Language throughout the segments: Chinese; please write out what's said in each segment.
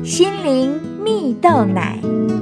心灵蜜豆奶。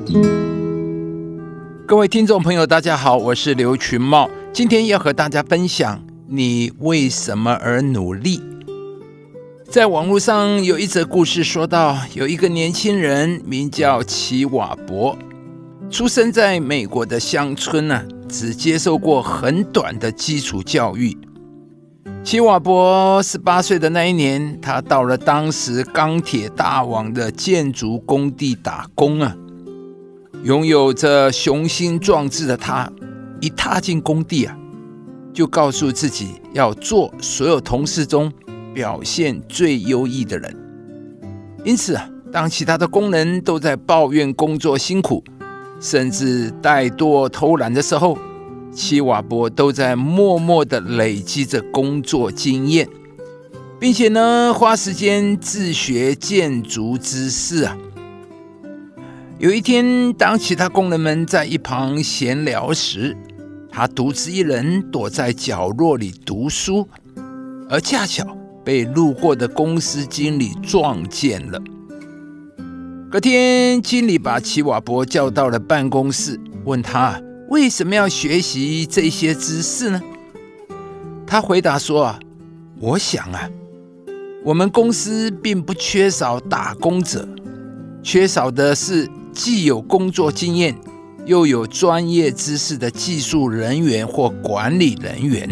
各位听众朋友大家好，我是刘群茂，今天要和大家分享你为什么而努力。在网络上有一则故事说到，有一个年轻人名叫齐瓦伯，出生在美国的乡村只接受过很短的基础教育。齐瓦伯18岁的那一年，他到了当时钢铁大王的建筑工地打工拥有着雄心壮志的他，一踏进工地就告诉自己要做所有同事中表现最优异的人。因此当其他的工人都在抱怨工作辛苦，甚至怠惰偷懒的时候，齐瓦伯都在默默地累积着工作经验，并且花时间自学建筑知识有一天，当其他工人们在一旁闲聊时，他独自一人躲在角落里读书，而恰巧被路过的公司经理撞见了。隔天，经理把齐瓦伯叫到了办公室，问他为什么要学习这些知识呢？他回答说我想我们公司并不缺少打工者，缺少的是既有工作经验又有专业知识的技术人员或管理人员